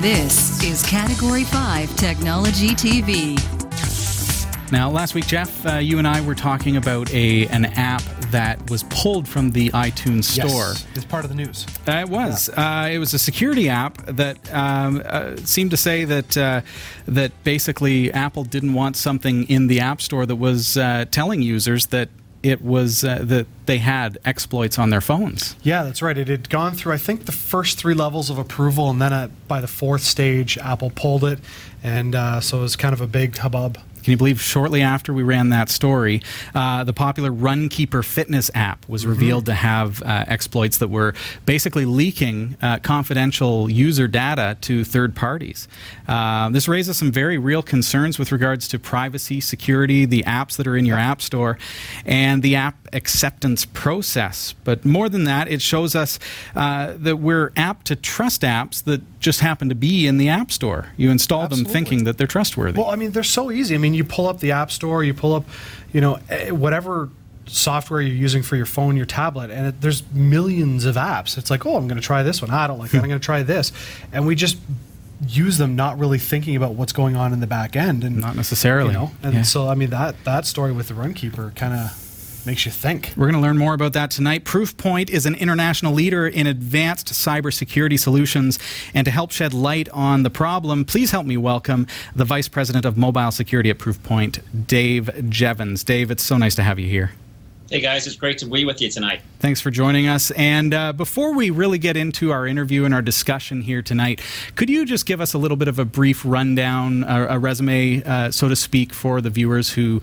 This is Category 5 Technology TV. Now, last week, Jeff, you and I were talking about an app that was pulled from the iTunes Store. Yes, it's part of the news. It was. Yeah. It was a security app that seemed to say that basically Apple didn't want something in the App Store that was telling users that it was that they had exploits on their phones. Yeah, that's right. It had gone through, I think, the first 3 levels of approval, and then by the 4th stage, Apple pulled it, and so it was kind of a big hubbub. Can you believe shortly after we ran that story, the popular Runkeeper fitness app was revealed to have exploits that were basically leaking confidential user data to third parties. This raises some very real concerns with regards to privacy, security, the apps that are in your app store, and the app acceptance process. But more than that, it shows us that we're apt to trust apps that just happen to be in the App Store. You install them thinking that they're trustworthy. Well, I mean, they're so easy. I mean, you pull up the App Store, you pull up, whatever software you're using for your phone, your tablet, and there's millions of apps. It's like, oh, I'm going to try this one. I don't like that. I'm going to try this. And we just use them not really thinking about what's going on in the back end. And not necessarily. So, I mean, that story with the Runkeeper kind of makes you think. We're going to learn more about that tonight. Proofpoint is an international leader in advanced cybersecurity solutions. And to help shed light on the problem, please help me welcome the Vice President of Mobile Security at Proofpoint, Dave Jevons. Dave, it's so nice to have you here. Hey guys, it's great to be with you tonight. Thanks for joining us. And before we really get into our interview and our discussion here tonight, could you just give us a little bit of a brief rundown, a resume, so to speak, for the viewers who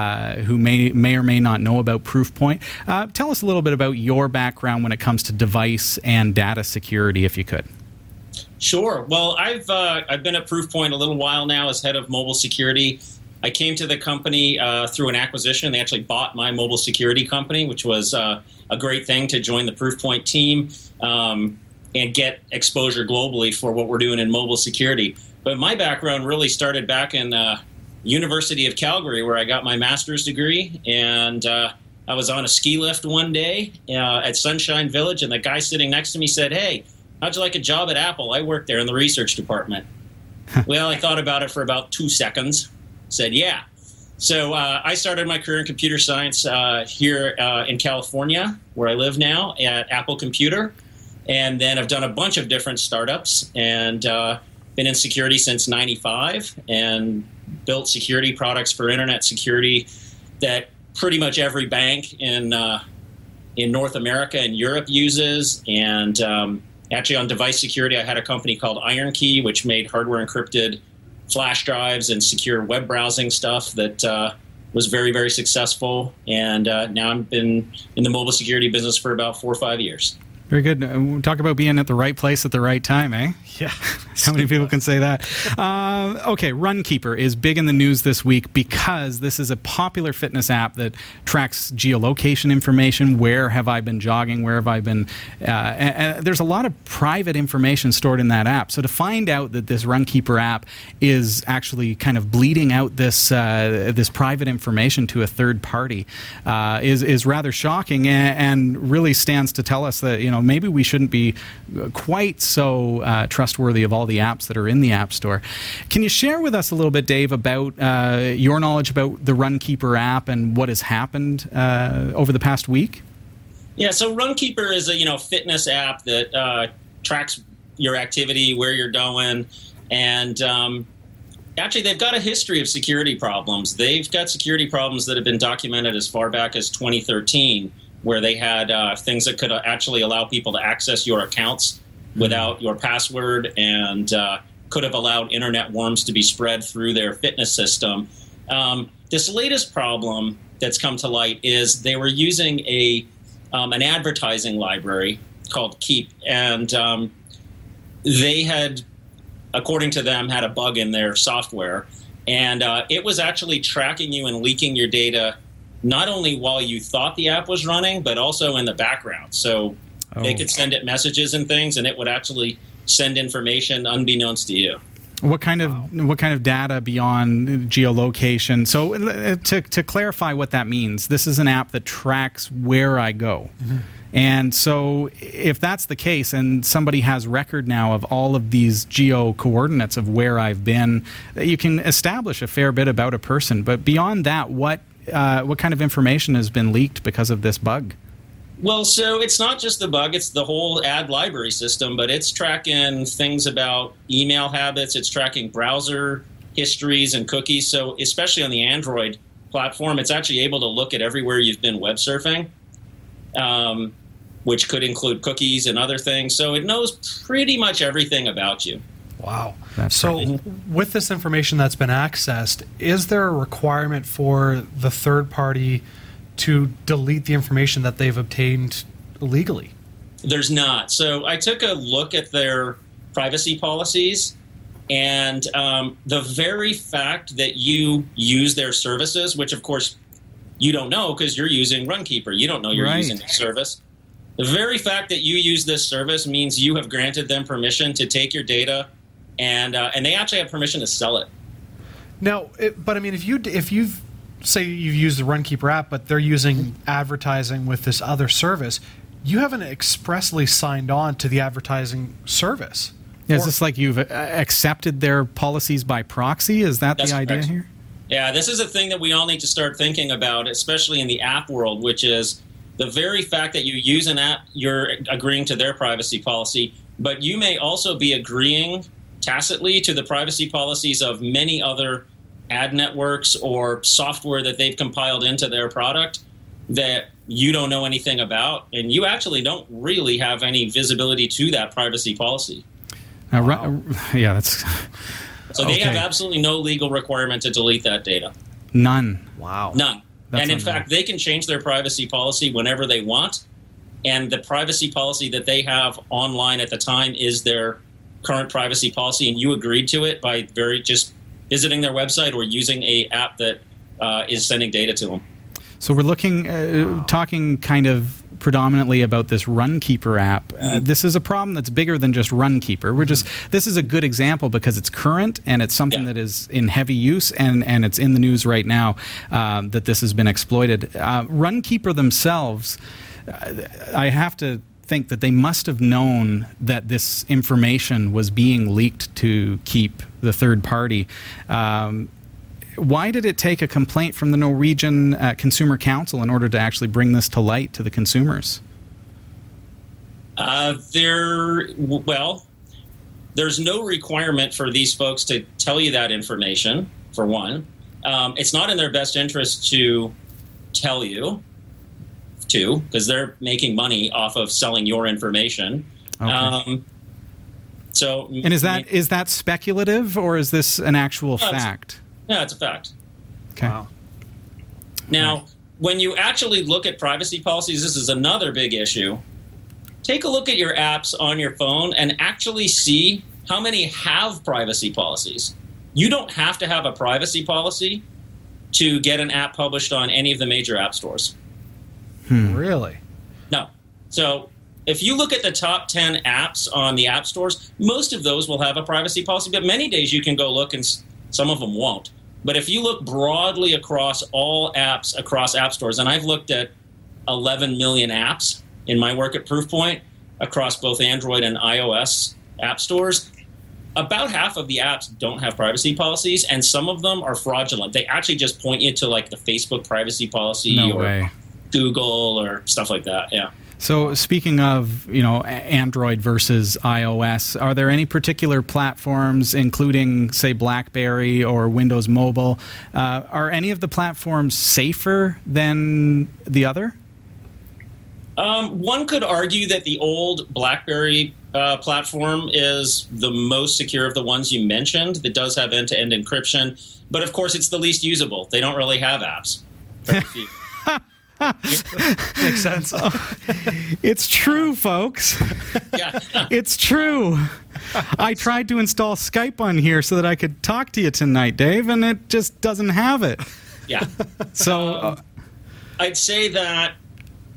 may or may not know about Proofpoint? Tell us a little bit about your background when it comes to device and data security, if you could. Sure. Well, I've been at Proofpoint a little while now as head of mobile security. I came to the company through an acquisition. They actually bought my mobile security company, which was a great thing to join the Proofpoint team and get exposure globally for what we're doing in mobile security. But my background really started back in University of Calgary, where I got my master's degree. And I was on a ski lift one day at Sunshine Village, and the guy sitting next to me said, "Hey, how'd you like a job at Apple? I work there in the research department." Well, I thought about it for about 2 seconds. Said, yeah. So I started my career in computer science here in California, where I live now, at Apple Computer. And then I've done a bunch of different startups and been in security since '95 and built security products for internet security that pretty much every bank in North America and Europe uses. And actually on device security, I had a company called IronKey, which made hardware encrypted flash drives and secure web browsing stuff that was very, very successful. And now I've been in the mobile security business for about 4 or 5 years. Very good. Talk about being at the right place at the right time, eh? Yeah. How many people can say that? Okay, Runkeeper is big in the news this week because this is a popular fitness app that tracks geolocation information. Where have I been jogging? Where have I been? And there's a lot of private information stored in that app. So to find out that this Runkeeper app is actually kind of bleeding out this private information to a third party is rather shocking and really stands to tell us that, maybe we shouldn't be quite so trustworthy of all the apps that are in the App Store. Can you share with us a little bit, Dave, about your knowledge about the Runkeeper app and what has happened over the past week? Yeah, so Runkeeper is a fitness app that tracks your activity, where you're going, and actually they've got a history of security problems. They've got security problems that have been documented as far back as 2013. Where they had things that could actually allow people to access your accounts without your password and could have allowed internet worms to be spread through their fitness system. This latest problem that's come to light is they were using an advertising library called Keep, and they had, according to them, had a bug in their software, and it was actually tracking you and leaking your data not only while you thought the app was running, but also in the background. So they could send it messages and things, and it would actually send information unbeknownst to you. What kind of data beyond geolocation? So to clarify what that means, this is an app that tracks where I go. Mm-hmm. And so if that's the case and somebody has record now of all of these geo coordinates of where I've been, you can establish a fair bit about a person. But beyond that, what kind of information has been leaked because of this bug? Well, so it's not just the bug, it's the whole ad library system, but it's tracking things about email habits, it's tracking browser histories and cookies. So especially on the Android platform, it's actually able to look at everywhere you've been web surfing, which could include cookies and other things. So it knows pretty much everything about you. Wow. With this information that's been accessed, is there a requirement for the third party to delete the information that they've obtained illegally? There's not. So I took a look at their privacy policies, and the very fact that you use their services, which of course you don't know because you're using Runkeeper. You don't know you're using the service. The very fact that you use this service means you have granted them permission to take your data, and they actually have permission to sell it. Now, but I mean, if you've say you've used the Runkeeper app, but they're using advertising with this other service, you haven't expressly signed on to the advertising service. Is this like you've accepted their policies by proxy? Is that the idea here? Yeah, this is a thing that we all need to start thinking about, especially in the app world, which is the very fact that you use an app, you're agreeing to their privacy policy, but you may also be agreeing tacitly to the privacy policies of many other ad networks or software that they've compiled into their product that you don't know anything about, and you actually don't really have any visibility to that privacy policy. Yeah, that's... So they have absolutely no legal requirement to delete that data. None. Wow. None. And in fact, they can change their privacy policy whenever they want, and the privacy policy that they have online at the time is their current privacy policy, and you agreed to it by just visiting their website or using a app that is sending data to them. So we're talking kind of predominantly about this Runkeeper app. This is a problem that's bigger than just Runkeeper. This is a good example because it's current and it's something that is in heavy use and it's in the news right now that this has been exploited. Runkeeper themselves, I have to think that they must have known that this information was being leaked to Keep, the third party. Why did it take a complaint from the Norwegian Consumer Council in order to actually bring this to light to the consumers? There's no requirement for these folks to tell you that information, for one. It's not in their best interest to tell you, because they're making money off of selling your information. Okay. And is that speculative, or is this an actual fact? Yeah, it's a fact. Okay. Wow. Now, when you actually look at privacy policies, this is another big issue. Take a look at your apps on your phone and actually see how many have privacy policies. You don't have to have a privacy policy to get an app published on any of the major app stores. Really? No. So if you look at the top 10 apps on the app stores, most of those will have a privacy policy, but many days you can go look and some of them won't. But if you look broadly across all apps across app stores, and I've looked at 11 million apps in my work at Proofpoint across both Android and iOS app stores, about half of the apps don't have privacy policies, and some of them are fraudulent. They actually just point you to like the Facebook privacy policy or Google or stuff like that. Yeah. So speaking of, Android versus iOS, are there any particular platforms, including, say, BlackBerry or Windows Mobile, are any of the platforms safer than the other? One could argue that the old BlackBerry platform is the most secure of the ones you mentioned. That does have end-to-end encryption, but of course it's the least usable. They don't really have apps. Very few. Makes sense. It's true, folks. Yeah. It's true. I tried to install Skype on here so that I could talk to you tonight, Dave, and it just doesn't have it. Yeah. So I'd say that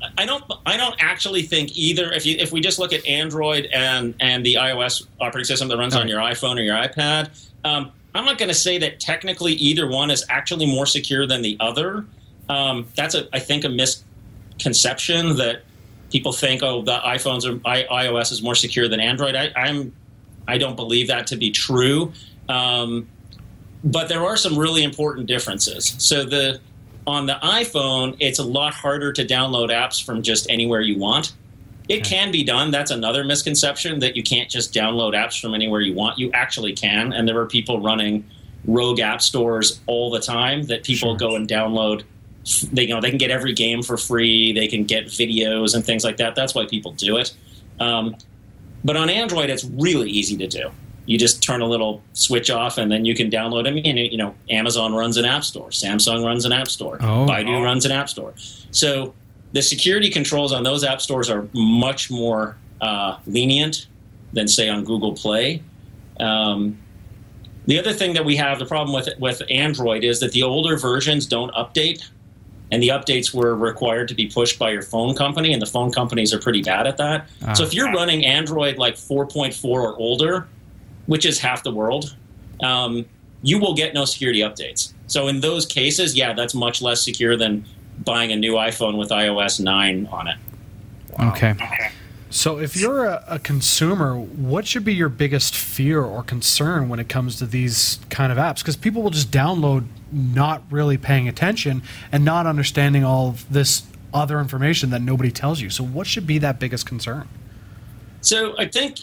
I don't actually think either. If we just look at Android and the iOS operating system that runs on your iPhone or your iPad, I'm not going to say that technically either one is actually more secure than the other. That's I think a misconception that people think, oh, the iOS is more secure than Android. I don't believe that to be true. But there are some really important differences. So on the iPhone, it's a lot harder to download apps from just anywhere you want. It can be done. That's another misconception, that you can't just download apps from anywhere you want. You actually can, and there are people running rogue app stores all the time that people go and download. They can get every game for free. They can get videos and things like that. That's why people do it. But on Android, it's really easy to do. You just turn a little switch off, and then you can download them. And, Amazon runs an app store. Samsung runs an app store. Baidu runs an app store. So the security controls on those app stores are much more lenient than, say, on Google Play. The other thing that we have, the problem with Android, is that the older versions don't update. And the updates were required to be pushed by your phone company, and the phone companies are pretty bad at that. So if you're running Android like 4.4 or older, which is half the world, you will get no security updates. So in those cases, that's much less secure than buying a new iPhone with iOS 9 on it. Okay. So if you're a consumer, what should be your biggest fear or concern when it comes to these kind of apps? Because people will just download not really paying attention and not understanding all of this other information that nobody tells you. So what should be that biggest concern? So I think,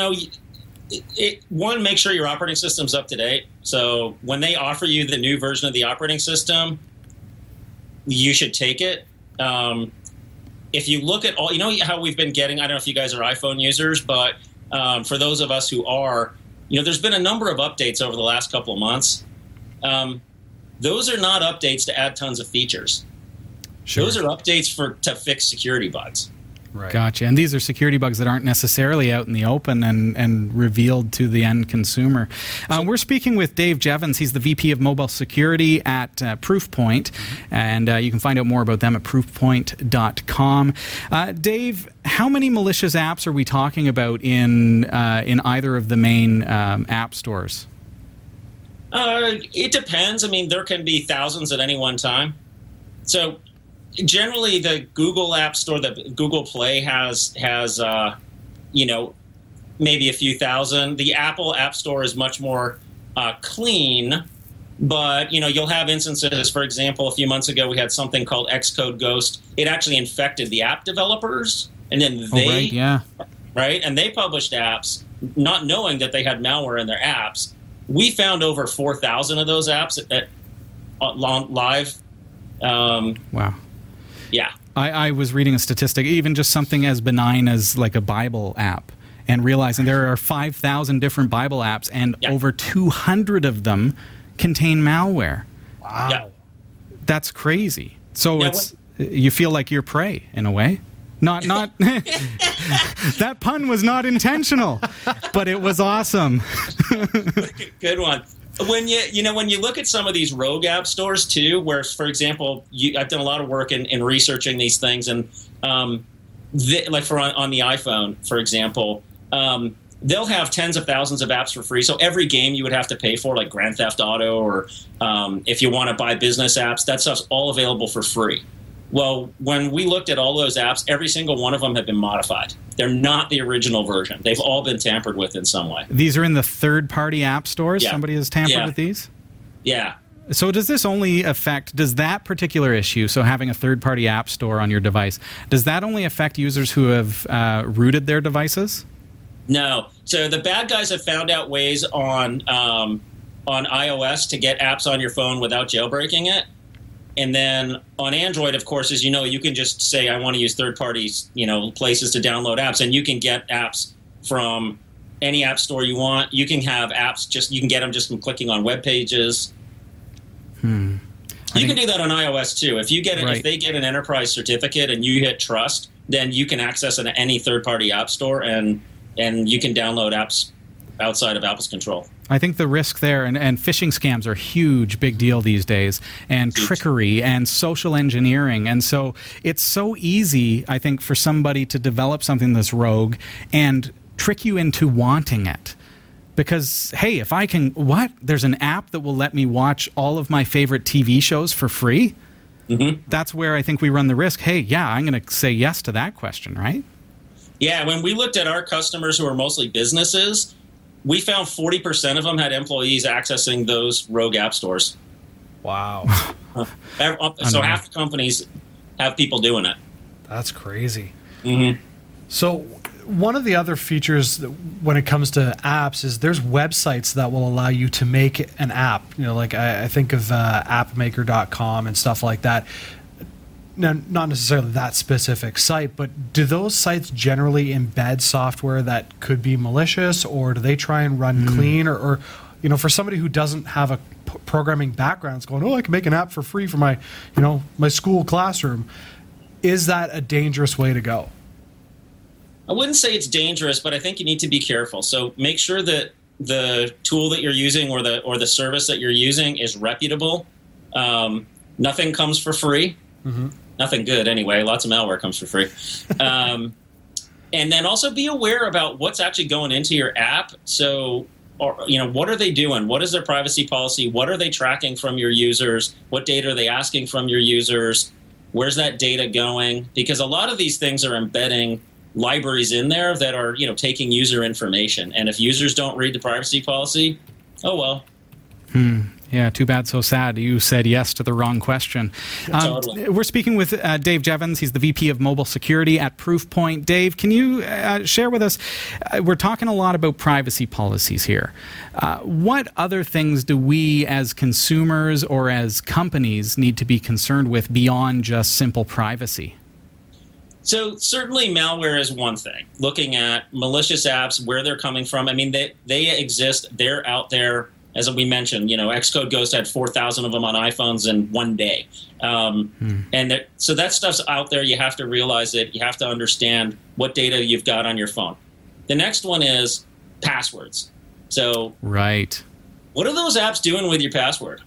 one, make sure your operating system's up to date. So when they offer you the new version of the operating system, you should take it. If you look at all, how we've been getting, I don't know if you guys are iPhone users, but for those of us who are, there's been a number of updates over the last couple of months. Those are not updates to add tons of features. Sure. Those are updates to fix security bugs. Right. Gotcha. And these are security bugs that aren't necessarily out in the open and revealed to the end consumer. We're speaking with Dave Jevons. He's the VP of Mobile Security at Proofpoint, and you can find out more about them at proofpoint.com. Dave, how many malicious apps are we talking about in either of the main app stores? It depends. I mean, there can be thousands at any one time. So generally, the Google App Store, the Google Play has maybe a few thousand. The Apple App Store is much more clean, but you'll have instances. For example, a few months ago, we had something called Xcode Ghost. It actually infected the app developers, and then and they published apps not knowing that they had malware in their apps. We found over 4,000 of those apps live. Wow. Yeah. I was reading a statistic, even just something as benign as like a Bible app, and realizing there are 5,000 different Bible apps, and over 200 of them contain malware. Wow. Yeah. That's crazy. So you feel like you're prey in a way. Not that pun was not intentional, but it was awesome. Good one. When you look at some of these rogue app stores too, where, for example, I've done a lot of work in researching these things, and on the iPhone, for example, they'll have tens of thousands of apps for free. So every game you would have to pay for, like Grand Theft Auto, or if you want to buy business apps, that stuff's all available for free. Well, when we looked at all those apps, every single one of them had been modified. They're not the original version. They've all been tampered with in some way. These are in the third-party app stores? Yeah. Somebody has tampered with these? Yeah. So does that particular issue, so having a third-party app store on your device, does that only affect users who have rooted their devices? No. So the bad guys have found out ways on iOS to get apps on your phone without jailbreaking it. And then on Android, of course, as you know, you can just say, I want to use third-party, places to download apps, and you can get apps from any app store you want. You can have apps you can get them just from clicking on web pages. You can do that on iOS too. If they get an enterprise certificate and you hit trust, then you can access any third-party app store, and you can download apps outside of Apple's control. I think the risk there, and phishing scams are a huge, big deal these days, and trickery and social engineering. And so it's so easy, I think, for somebody to develop something that's rogue and trick you into wanting it. Because, hey, if I can, there's an app that will let me watch all of my favorite TV shows for free? Mm-hmm. That's where I think we run the risk. Hey, yeah, I'm going to say yes to that question, right? Yeah, when we looked at our customers who are mostly businesses, we found 40% of them had employees accessing those rogue app stores. Wow. So half the companies have people doing it. That's crazy. Mm-hmm. So one of the other features when it comes to apps is there's websites that will allow you to make an app. You know, like I think of appmaker.com and stuff like that. Now, not necessarily that specific site, but do those sites generally embed software that could be malicious, or do they try and run clean? Or, you know, for somebody who doesn't have a programming background, it's going, I can make an app for free for my, my school classroom. Is that a dangerous way to go? I wouldn't say it's dangerous, but I think you need to be careful. So make sure that the tool that you're using or the service that you're using is reputable. Nothing comes for free. Mm-hmm. Nothing good anyway. Lots of malware comes for free. And then also be aware about what's actually going into your app. So, what are they doing? What is their privacy policy? What are they tracking from your users? What data are they asking from your users? Where's that data going? Because a lot of these things are embedding libraries in there that are, taking user information. And if users don't read the privacy policy, oh well. Yeah, too bad, so sad. You said yes to the wrong question. Totally. We're speaking with Dave Jevons. He's the VP of Mobile Security at Proofpoint. Dave, can you share with us, we're talking a lot about privacy policies here. What other things do we as consumers or as companies need to be concerned with beyond just simple privacy? So certainly malware is one thing. Looking at malicious apps, where they're coming from. I mean, they exist. They're out there. As we mentioned, Xcode Ghost had 4,000 of them on iPhones in one day. And so that stuff's out there. You have to realize it. You have to understand what data you've got on your phone. The next one is passwords. So right. What are those apps doing with your password?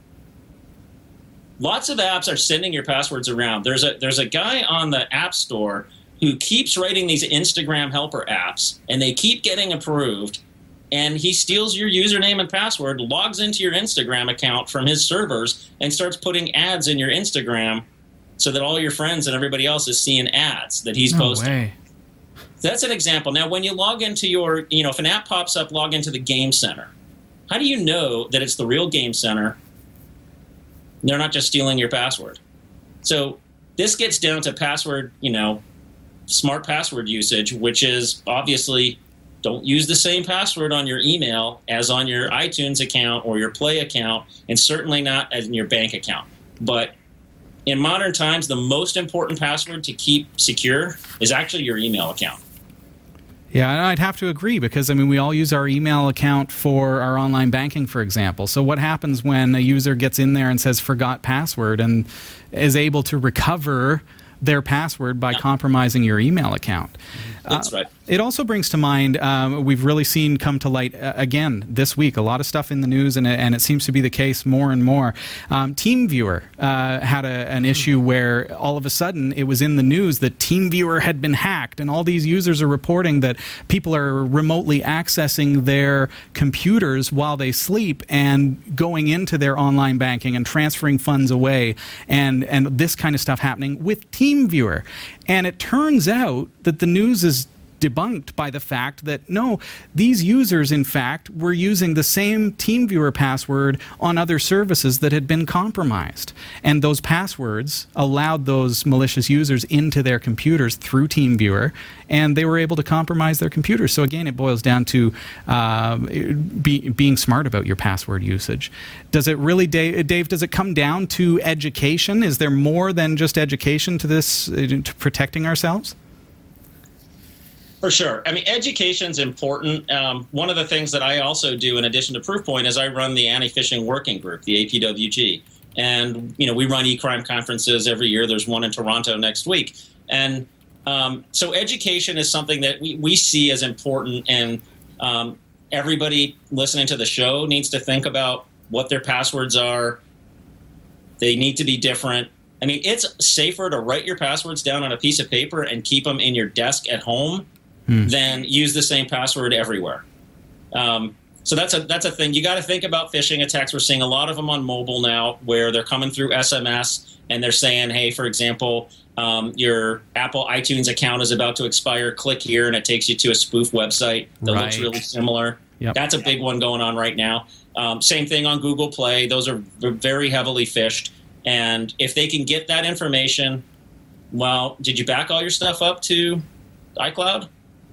Lots of apps are sending your passwords around. There's a guy on the App Store who keeps writing these Instagram helper apps, and they keep getting approved. And he steals your username and password, logs into your Instagram account from his servers, and starts putting ads in your Instagram so that all your friends and everybody else is seeing ads that he's posting. Way. That's an example. Now, when you log into your, if an app pops up, log into the Game Center. How do you know that it's the real Game Center? They're not just stealing your password. So this gets down to password, smart password usage, which is obviously don't use the same password on your email as on your iTunes account or your Play account, and certainly not as in your bank account. But in modern times, the most important password to keep secure is actually your email account. Yeah, I'd have to agree because, we all use our email account for our online banking, for example. So what happens when a user gets in there and says forgot password and is able to recover their password by compromising your email account? That's right. It also brings to mind, we've really seen come to light again this week, a lot of stuff in the news, and it seems to be the case more and more. TeamViewer had an issue where all of a sudden it was in the news that TeamViewer had been hacked, and all these users are reporting that people are remotely accessing their computers while they sleep and going into their online banking and transferring funds away, and this kind of stuff happening with TeamViewer. And it turns out that the news is debunked by the fact that, no, these users, in fact, were using the same TeamViewer password on other services that had been compromised. And those passwords allowed those malicious users into their computers through TeamViewer, and they were able to compromise their computers. So again, it boils down to being smart about your password usage. Does it really, Dave, does it come down to education? Is there more than just education to this, to protecting ourselves? For sure. Education's important. One of the things that I also do in addition to Proofpoint is I run the Anti-Phishing Working Group, the APWG. And, we run e-crime conferences every year. There's one in Toronto next week. And so education is something that we see as important. And everybody listening to the show needs to think about what their passwords are. They need to be different. I mean, it's safer to write your passwords down on a piece of paper and keep them in your desk at home than use the same password everywhere. So that's a thing. You got to think about phishing attacks. We're seeing a lot of them on mobile now, where they're coming through SMS and they're saying, "Hey, for example, your Apple iTunes account is about to expire. Click here," and it takes you to a spoof website that looks really similar. Yep. That's a big one going on right now. Same thing on Google Play. Those are very heavily phished. And if they can get that information, well, did you back all your stuff up to iCloud?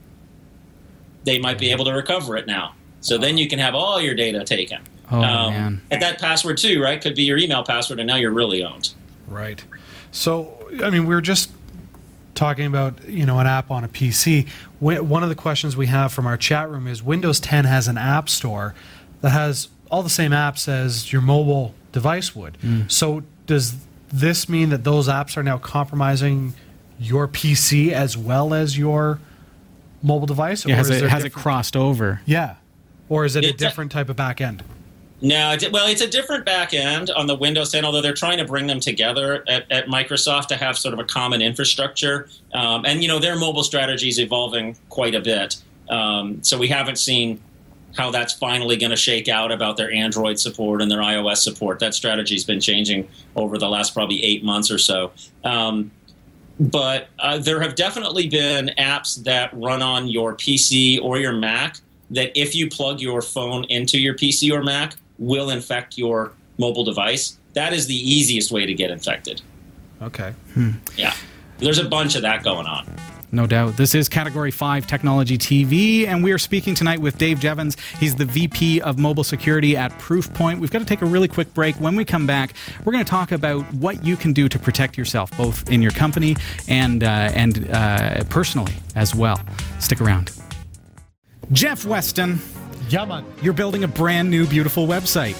They might be able to recover it now. So then you can have all your data taken. Man. And that password too, right? Could be your email password, and now you're really owned. Right. So, I mean, we were just talking about, an app on a PC. One of the questions we have from our chat room is Windows 10 has an app store that has all the same apps as your mobile device would. So does this mean that those apps are now compromising your PC as well as your mobile device? Yeah, has it crossed over? Yeah. Or is it a different type of back end? No, it's a different back end on the Windows 10, although they're trying to bring them together at Microsoft to have sort of a common infrastructure. And, their mobile strategy is evolving quite a bit. So we haven't seen how that's finally going to shake out about their Android support and their iOS support. That strategy's been changing over the last probably 8 months or so. But there have definitely been apps that run on your PC or your Mac that if you plug your phone into your PC or Mac will infect your mobile device. That is the easiest way to get infected. Okay. Yeah. There's a bunch of that going on. No doubt. This is Category 5 Technology TV, and we are speaking tonight with Dave Jevons. He's the VP of Mobile Security at Proofpoint. We've got to take a really quick break. When we come back, we're going to talk about what you can do to protect yourself, both in your company and personally as well. Stick around. Jeff Weston. Yeah, man. You're building a brand new, beautiful website.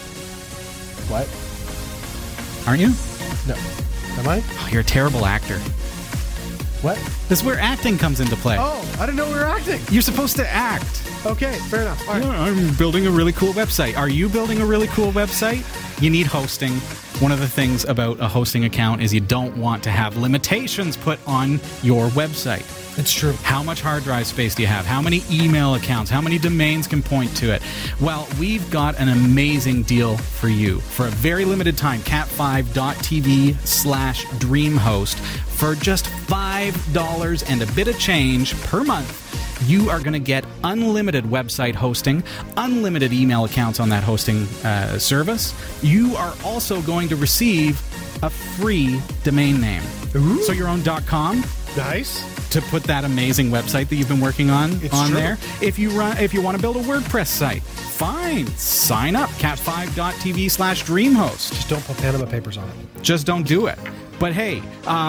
What? Aren't you? No. Am I? Oh, you're a terrible actor. What? This is where acting comes into play. Oh, I didn't know we were acting. You're supposed to act. Okay, fair enough. All right. Yeah, I'm building a really cool website. Are you building a really cool website? You need hosting. One of the things about a hosting account is you don't want to have limitations put on your website. It's true. How much hard drive space do you have? How many email accounts? How many domains can point to it? Well, we've got an amazing deal for you. For a very limited time, cat5.tv/dreamhost. For just $5 and a bit of change per month, you are going to get unlimited website hosting, unlimited email accounts on that hosting service. You are also going to receive a free domain name. Ooh. So your own .com. Nice. To put that amazing website that you've been working on true. there. If you want to build a WordPress site, fine. Sign up, cat5.tv/dreamhost. Just don't put Panama Papers on it. Just don't do it. But hey,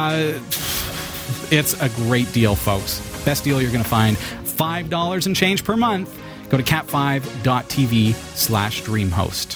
it's a great deal, folks. Best deal you're going to find. $5 and change per month. Go to cat5.tv/dreamhost.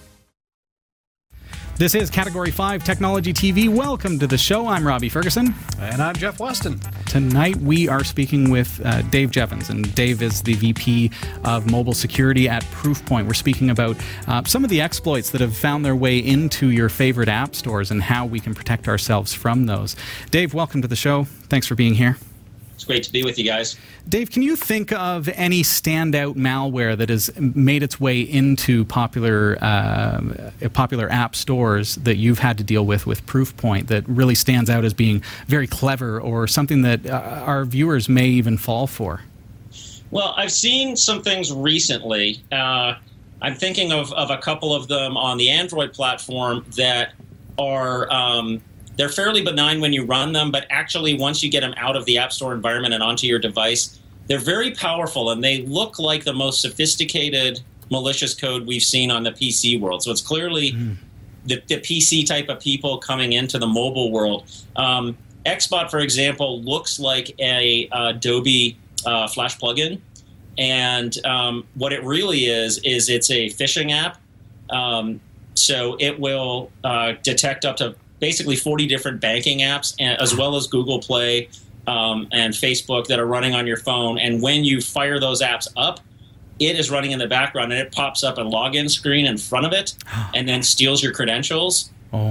This is Category 5 Technology TV. Welcome to the show. I'm Robbie Ferguson. And I'm Jeff Weston. Tonight we are speaking with Dave Jevons, and Dave is the VP of Mobile Security at Proofpoint. We're speaking about some of the exploits that have found their way into your favorite app stores and how we can protect ourselves from those. Dave, welcome to the show. Thanks for being here. It's great to be with you guys. Dave, can you think of any standout malware that has made its way into popular app stores that you've had to deal with Proofpoint that really stands out as being very clever or something that our viewers may even fall for? Well, I've seen some things recently. I'm thinking of a couple of them on the Android platform that are... they're fairly benign when you run them, but actually once you get them out of the App Store environment and onto your device, they're very powerful, and they look like the most sophisticated malicious code we've seen on the PC world. So it's clearly the PC type of people coming into the mobile world. XBot, for example, looks like a Adobe Flash plugin, and what it really is it's a phishing app. So it will detect up to basically 40 different banking apps, as well as Google Play and Facebook that are running on your phone. And when you fire those apps up, it is running in the background, and it pops up a login screen in front of it and then steals your credentials.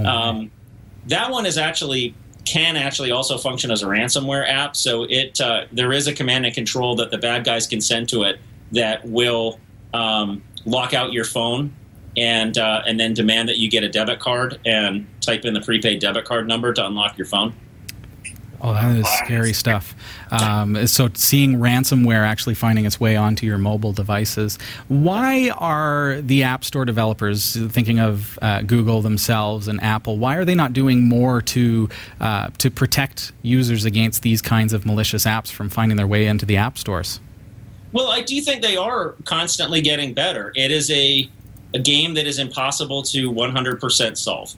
That one can actually also function as a ransomware app. So there is a command and control that the bad guys can send to it that will lock out your phone and then demand that you get a debit card and type in the prepaid debit card number to unlock your phone. Oh, that is scary stuff. So seeing ransomware actually finding its way onto your mobile devices. Why are the App Store developers, thinking of Google themselves and Apple, why are they not doing more to protect users against these kinds of malicious apps from finding their way into the app stores? Well, I do think they are constantly getting better. It is a game that is impossible to 100% solve.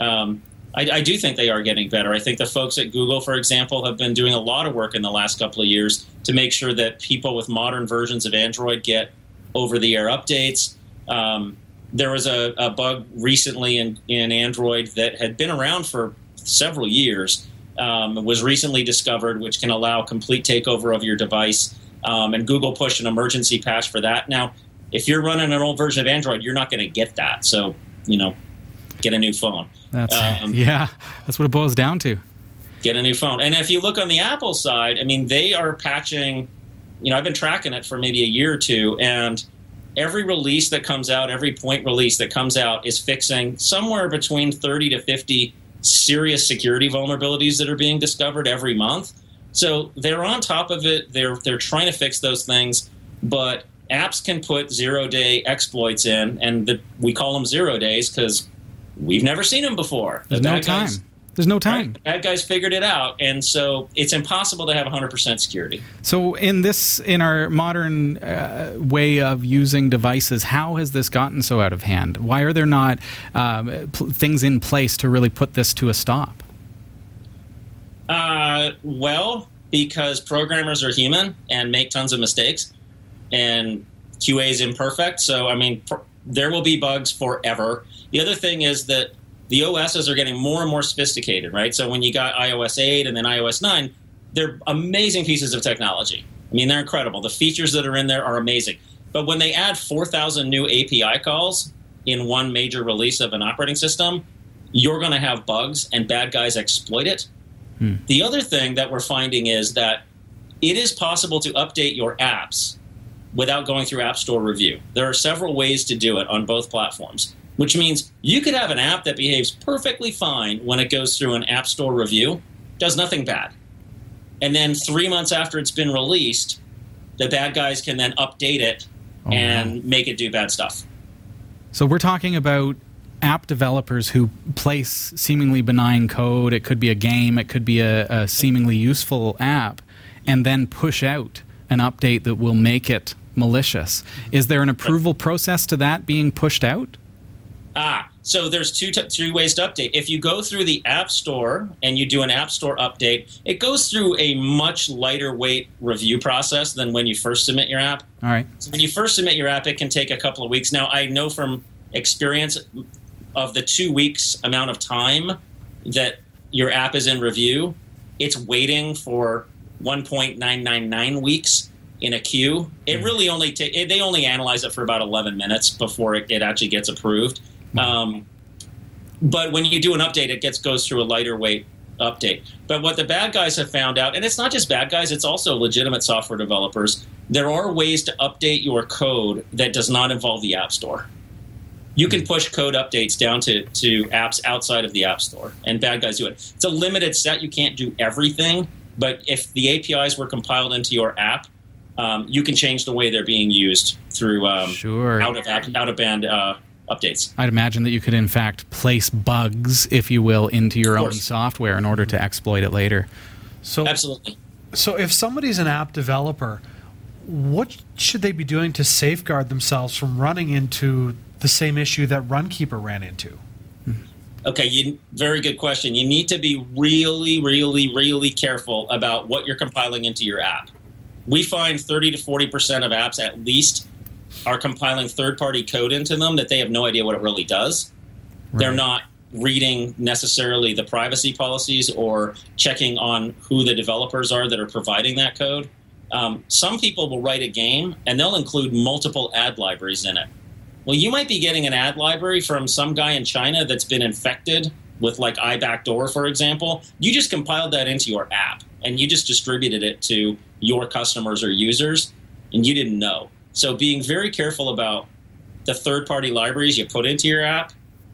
I do think they are getting better. I think the folks at Google, for example, have been doing a lot of work in the last couple of years to make sure that people with modern versions of Android get over-the-air updates. There was a bug recently in Android that had been around for several years, was recently discovered, which can allow complete takeover of your device. And Google pushed an emergency patch for that. Now, if you're running an old version of Android, you're not going to get that. So, get a new phone. That's what it boils down to. Get a new phone. And if you look on the Apple side, they are patching, I've been tracking it for maybe a year or two, and every release that comes out, every point release that comes out is fixing somewhere between 30 to 50 serious security vulnerabilities that are being discovered every month. So they're on top of it. They're trying to fix those things, but apps can put zero-day exploits in, and we call them 0 days because we've never seen them before. There's no time. There's no time. Right? Bad guys figured it out, and so it's impossible to have 100% security. So in our modern way of using devices, how has this gotten so out of hand? Why are there not things in place to really put this to a stop? Well, because programmers are human and make tons of mistakes, and QA is imperfect. So, there will be bugs forever. The other thing is that the OSs are getting more and more sophisticated, right? So when you got iOS 8 and then iOS 9, they're amazing pieces of technology. They're incredible. The features that are in there are amazing. But when they add 4,000 new API calls in one major release of an operating system, you're going to have bugs, and bad guys exploit it. The other thing that we're finding is that it is possible to update your apps without going through App Store review. There are several ways to do it on both platforms, which means you could have an app that behaves perfectly fine when it goes through an App Store review, does nothing bad. And then 3 months after it's been released, the bad guys can then update it and make it do bad stuff. So we're talking about app developers who place seemingly benign code. It could be a game, it could be a seemingly useful app, and then push out an update that will make it malicious. Is there an approval process to that being pushed out? So there's two ways to update. If you go through the App Store and you do an App Store update, it goes through a much lighter weight review process than when you first submit your app. All right. So when you first submit your app, it can take a couple of weeks. Now, I know from experience of the 2 weeks amount of time that your app is in review, it's waiting for 1.999 weeks in a queue. It really they only analyze it for about 11 minutes before it actually gets approved. But when you do an update, it goes through a lighter weight update. But what the bad guys have found out, and it's not just bad guys, it's also legitimate software developers, there are ways to update your code that does not involve the App Store. You can push code updates down to apps outside of the App Store, and bad guys do it. It's a limited set. You can't do everything, but if the APIs were compiled into your app, you can change the way they're being used through out-of-band updates. I'd imagine that you could, in fact, place bugs, if you will, into your own software in order to exploit it later. So, absolutely. So if somebody's an app developer, what should they be doing to safeguard themselves from running into the same issue that Runkeeper ran into? Okay, very good question. You need to be really, really, really careful about what you're compiling into your app. We find 30 to 40% of apps at least are compiling third-party code into them that they have no idea what it really does. Right. They're not reading necessarily the privacy policies or checking on who the developers are that are providing that code. Some people will write a game and they'll include multiple ad libraries in it. Well, you might be getting an ad library from some guy in China that's been infected with like iBackdoor, for example. You just compiled that into your app and you just distributed it to your customers or users, and you didn't know. So being very careful about the third-party libraries you put into your app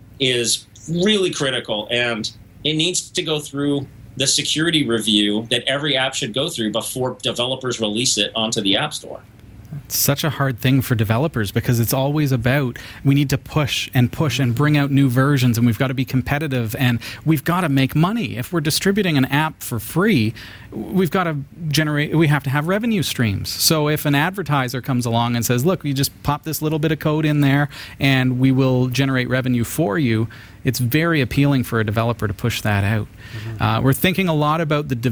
is really critical, and it needs to go through the security review that every app should go through before developers release it onto the App Store. It's such a hard thing for developers because it's always about we need to push and bring out new versions, and we've got to be competitive and we've got to make money. If we're distributing an app for free, we have to have revenue streams. So if an advertiser comes along and says, look, you just pop this little bit of code in there and we will generate revenue for you, it's very appealing for a developer to push that out. We're thinking a lot about the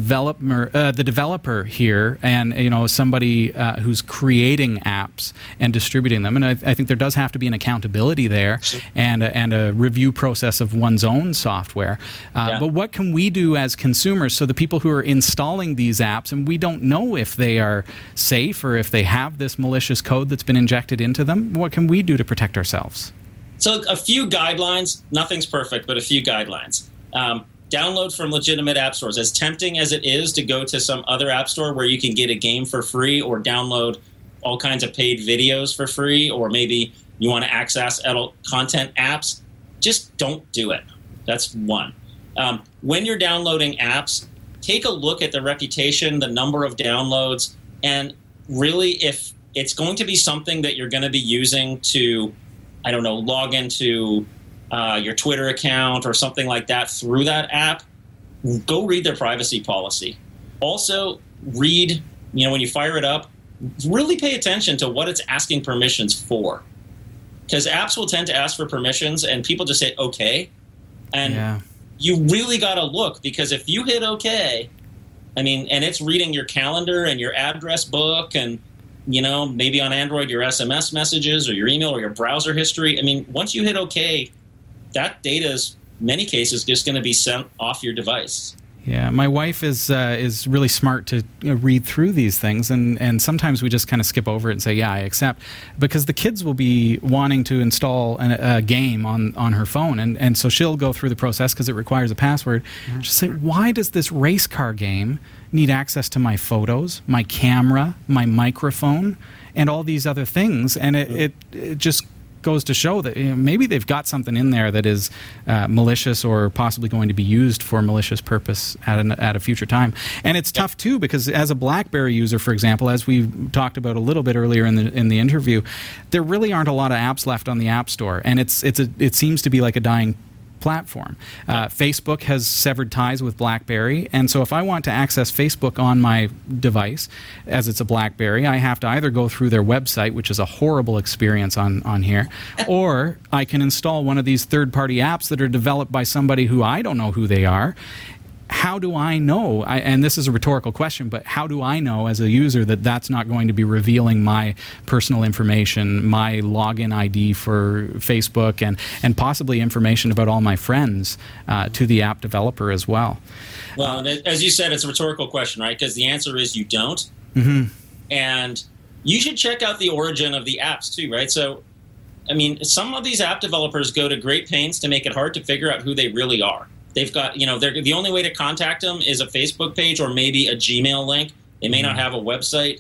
developer here, and somebody who's creating apps and distributing them. And I think there does have to be an accountability there, and a review process of one's own software. But what can we do as consumers? So the people who are installing these apps, and we don't know if they are safe or if they have this malicious code that's been injected into them. What can we do to protect ourselves? So a few guidelines, nothing's perfect, but a few guidelines. Download from legitimate app stores. As tempting as it is to go to some other app store where you can get a game for free or download all kinds of paid videos for free, or maybe you want to access adult content apps, just don't do it. That's one. When you're downloading apps, take a look at the reputation, the number of downloads, and really if it's going to be something that you're going to be using to log into your Twitter account or something like that through that app, go read their privacy policy. Also, read, when you fire it up, really pay attention to what it's asking permissions for. Because apps will tend to ask for permissions and people just say, okay. And you really got to look, because if you hit okay, and it's reading your calendar and your address book and maybe on Android, your SMS messages or your email or your browser history. Once you hit OK, that data is, in many cases, just going to be sent off your device. Yeah, my wife is really smart to read through these things, and sometimes we just kind of skip over it and say, yeah, I accept, because the kids will be wanting to install a game on her phone, and so she'll go through the process because it requires a password. She'll say, why does this race car game need access to my photos, my camera, my microphone, and all these other things? And it just goes to show that maybe they've got something in there that is malicious or possibly going to be used for malicious purpose at a future time. And it's tough too, because as a BlackBerry user, for example, as we talked about a little bit earlier in the interview, there really aren't a lot of apps left on the App Store, and it seems to be like a dying platform. Facebook has severed ties with BlackBerry, and so if I want to access Facebook on my device, as it's a BlackBerry, I have to either go through their website, which is a horrible experience on here, or I can install one of these third-party apps that are developed by somebody who I don't know who they are. How do I know, and this is a rhetorical question, but how do I know as a user that that's not going to be revealing my personal information, my login ID for Facebook, and possibly information about all my friends to the app developer as well? Well, as you said, it's a rhetorical question, right? Because the answer is you don't. And you should check out the origin of the apps too, right? So, some of these app developers go to great pains to make it hard to figure out who they really are. They've got, the only way to contact them is a Facebook page or maybe a Gmail link. They may not have a website.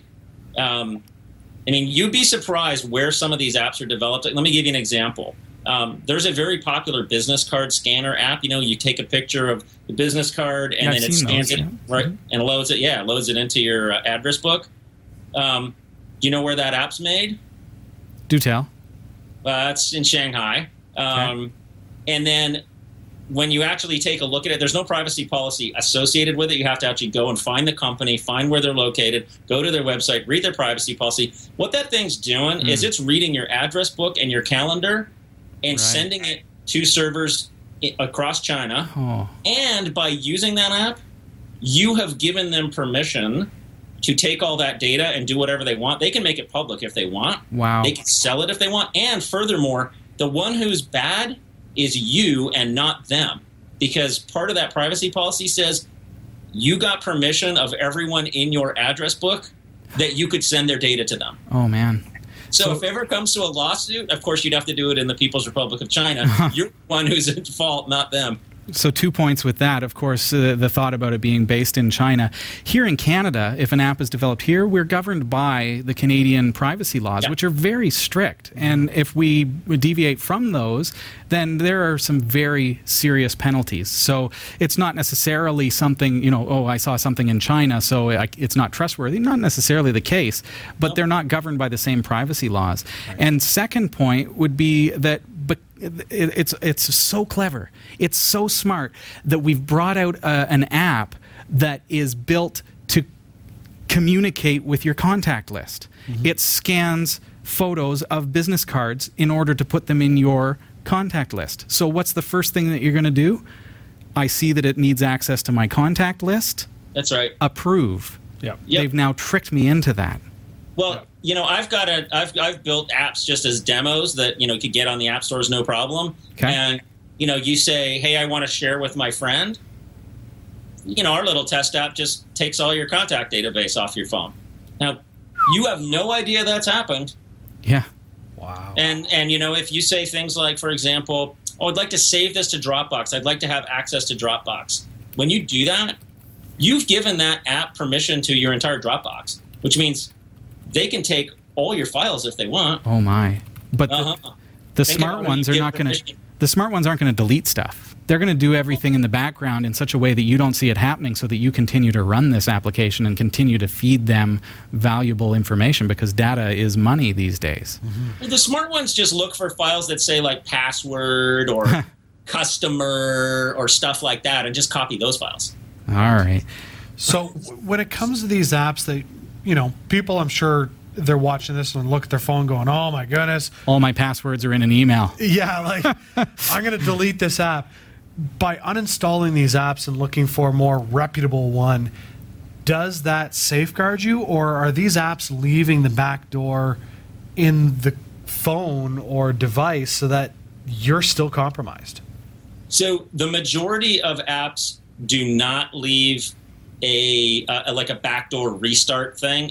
You'd be surprised where some of these apps are developed. Let me give you an example. There's a very popular business card scanner app. You take a picture of the business card and then it scans it, right, and loads it into your address book. Do you know where that app's made? Do tell. It's in Shanghai. Okay. And then when you actually take a look at it, there's no privacy policy associated with it. You have to actually go and find the company, find where they're located, go to their website, read their privacy policy. What that thing's doing is it's reading your address book and your calendar and sending it to servers across China. Oh. And by using that app, you have given them permission to take all that data and do whatever they want. They can make it public if they want. Wow. They can sell it if they want. And furthermore, the one who's bad is you and not them, because part of that privacy policy says you got permission of everyone in your address book that you could send their data to them. Oh, man. So if it ever comes to a lawsuit, of course, you'd have to do it in the People's Republic of China. You're the one who's at fault, not them. So 2 points with that. Of course, the thought about it being based in China. Here in Canada, if an app is developed here, we're governed by the Canadian privacy laws, which are very strict. And if we deviate from those, then there are some very serious penalties. So it's not necessarily something, I saw something in China, so it's not trustworthy. Not necessarily the case, but they're not governed by the same privacy laws. Right. And second point would be that it's so clever. It's so smart that we've brought out an app that is built to communicate with your contact list. Mm-hmm. It scans photos of business cards in order to put them in your contact list. So what's the first thing that you're going to do? I see that it needs access to my contact list. That's right. Approve. Yep. They've now tricked me into that. Well, I've built apps just as demos that, could get on the app stores, no problem. Okay. And, you say, hey, I want to share with my friend. Our little test app just takes all your contact database off your phone. Now, you have no idea that's happened. Yeah. Wow. And if you say things like, for example, I'd like to save this to Dropbox. I'd like to have access to Dropbox. When you do that, you've given that app permission to your entire Dropbox, which means they can take all your files if they want. Oh my! But the smart ones are not going to. The smart ones aren't going to delete stuff. They're going to do everything in the background in such a way that you don't see it happening, so that you continue to run this application and continue to feed them valuable information, because data is money these days. Mm-hmm. The smart ones just look for files that say like password or customer or stuff like that, and just copy those files. All right. So when it comes to these apps that, people, I'm sure they're watching this and look at their phone going, oh my goodness. All my passwords are in an email. Yeah, like I'm going to delete this app. By uninstalling these apps and looking for a more reputable one, does that safeguard you, or are these apps leaving the back door in the phone or device so that you're still compromised? So the majority of apps do not leave a backdoor restart thing.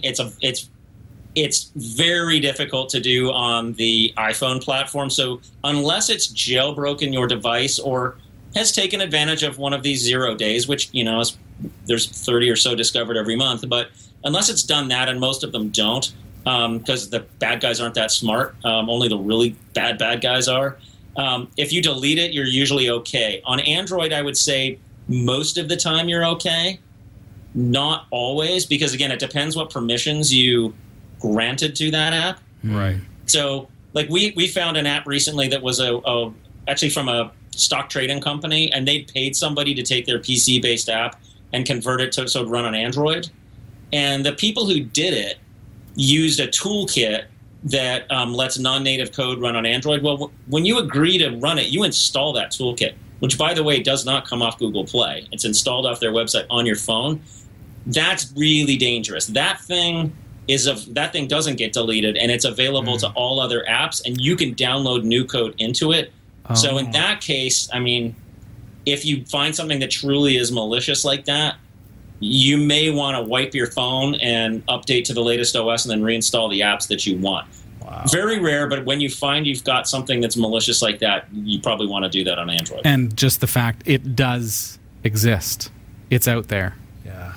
It's very difficult to do on the iPhone platform. So unless it's jailbroken your device or has taken advantage of one of these 0 days, which, there's 30 or so discovered every month. But unless it's done that, and most of them don't, because the bad guys aren't that smart. Only the really bad guys are. If you delete it, you're usually okay. On Android, I would say most of the time you're okay. Not always, because, again, it depends what permissions you granted to that app. Right. So, like, we found an app recently that was actually from a stock trading company, and they'd paid somebody to take their PC-based app and convert it so it'd run on Android. And the people who did it used a toolkit that lets non-native code run on Android. Well, when you agree to run it, you install that toolkit, which, by the way, does not come off Google Play. It's installed off their website on your phone. That's really dangerous. That thing doesn't get deleted, and it's available to all other apps, and you can download new code into it. Oh. So in that case, I mean, if you find something that truly is malicious like that, you may want to wipe your phone and update to the latest OS and then reinstall the apps that you want. Wow. Very rare, but when you find you've got something that's malicious like that, you probably want to do that on Android. And just the fact it does exist. It's out there. Yeah.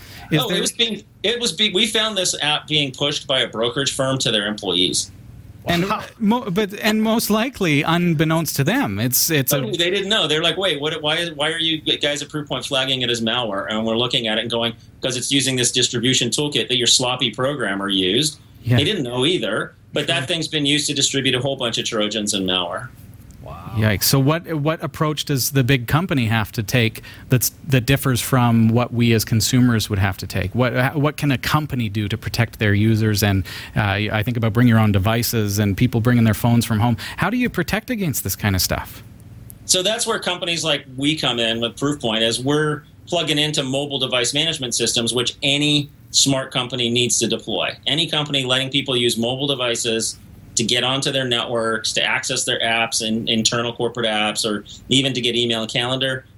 We found this app being pushed by a brokerage firm to their employees. Wow. And most likely unbeknownst to them, they didn't know. They're like, wait, why are you guys at Proofpoint flagging it as malware? And we're looking at it and going, because it's using this distribution toolkit that your sloppy programmer used. Yeah. They didn't know either, but that thing's been used to distribute a whole bunch of Trojans and malware. Wow. Yikes. So what approach does the big company have to take that differs from what we as consumers would have to take? What can a company do to protect their users? And I think about bring your own devices and people bringing their phones from home. How do you protect against this kind of stuff? So that's where companies like we come in with Proofpoint, as we're plugging into mobile device management systems, which any smart company needs to deploy. Any company letting people use mobile devices to get onto their networks, to access their apps and internal corporate apps, or even to get email and calendar,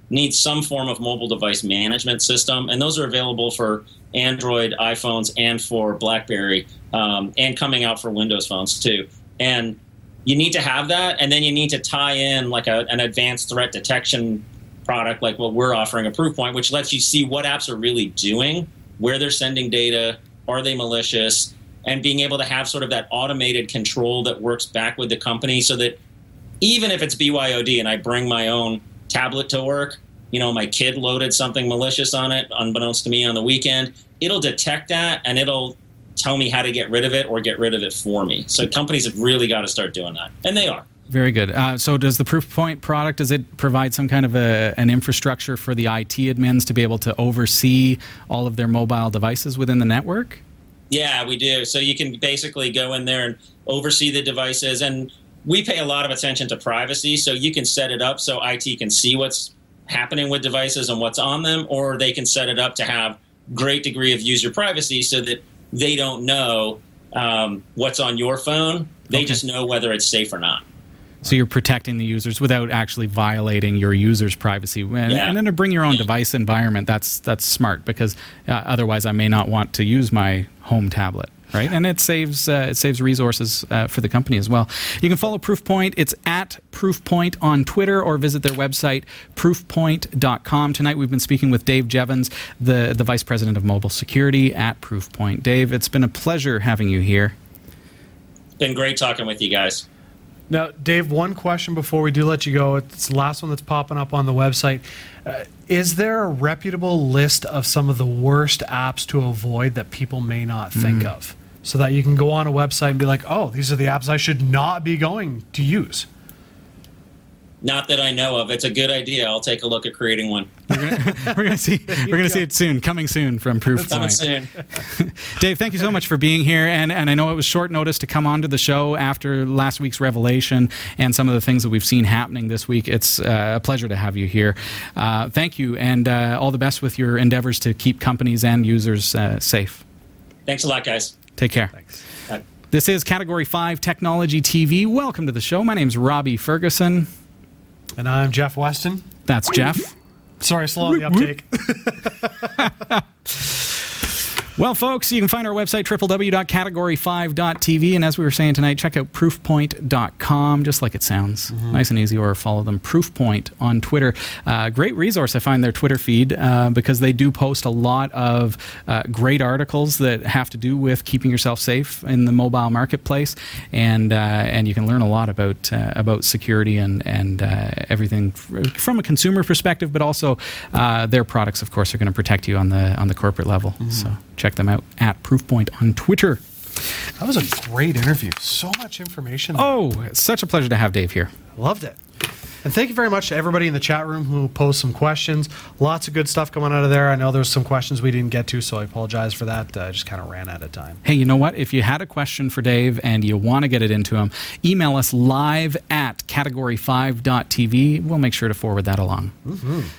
need some form of mobile device management system, and those are available for Android, iPhones, and for BlackBerry, and coming out for Windows phones too. And you need to have that, and then you need to tie in like an advanced threat detection product like what we're offering at Proofpoint, which lets you see what apps are really doing, where they're sending data, are they malicious, and being able to have sort of that automated control that works back with the company so that even if it's BYOD and I bring my own tablet to work, my kid loaded something malicious on it, unbeknownst to me on the weekend, it'll detect that and it'll tell me how to get rid of it or get rid of it for me. So companies have really got to start doing that, and they are. Very good. So does the Proofpoint product, does it provide some kind of an infrastructure for the IT admins to be able to oversee all of their mobile devices within the network? Yeah, we do. So you can basically go in there and oversee the devices, and we pay a lot of attention to privacy, so you can set it up so IT can see what's happening with devices and what's on them, or they can set it up to have great degree of user privacy so that they don't know what's on your phone. They just know whether it's safe or not. So you're protecting the users without actually violating your users' privacy. And then to bring your own device environment, that's smart, because otherwise I may not want to use my home tablet. Right, and it saves resources for the company as well. You can follow Proofpoint. It's at Proofpoint on Twitter, or visit their website, proofpoint.com. Tonight we've been speaking with Dave Jevons, the Vice President of Mobile Security at Proofpoint. Dave, it's been a pleasure having you here. Been great talking with you guys. Now, Dave, one question before we do let you go. It's the last one that's popping up on the website. Is there a reputable list of some of the worst apps to avoid that people may not think of? So that you can go on a website and be like, oh, these are the apps I should not be going to use. Not that I know of. It's a good idea. I'll take a look at creating one. We're gonna see it soon. Coming soon from Proofpoint. Coming soon. Dave, thank you so much for being here. And I know it was short notice to come onto the show after last week's revelation and some of the things that we've seen happening this week. It's a pleasure to have you here. Thank you, and all the best with your endeavors to keep companies and users safe. Thanks a lot, guys. Take care. Thanks. Bye. This is Category 5 Technology TV. Welcome to the show. My name's Robbie Ferguson. And I'm Jeff Weston. That's Jeff. Sorry, slow on the uptake. Well, folks, you can find our website, www.category5.tv. And as we were saying tonight, check out proofpoint.com, just like it sounds. Nice and easy, or follow them, Proofpoint, on Twitter. Great resource, I find, their Twitter feed, because they do post a lot of great articles that have to do with keeping yourself safe in the mobile marketplace. And you can learn a lot about security and everything from a consumer perspective, but also their products, of course, are going to protect you on the corporate level. So check them out at Proofpoint on Twitter. That was a great interview. So much information. Oh, it's such a pleasure to have Dave here. Loved it. And thank you very much to everybody in the chat room who posed some questions. Lots of good stuff coming out of there. I know there's some questions we didn't get to, so I apologize for that. I just kind of ran out of time. Hey, you know what? If you had a question for Dave and you want to get it into him, email us live at category5.tv. We'll make sure to forward that along.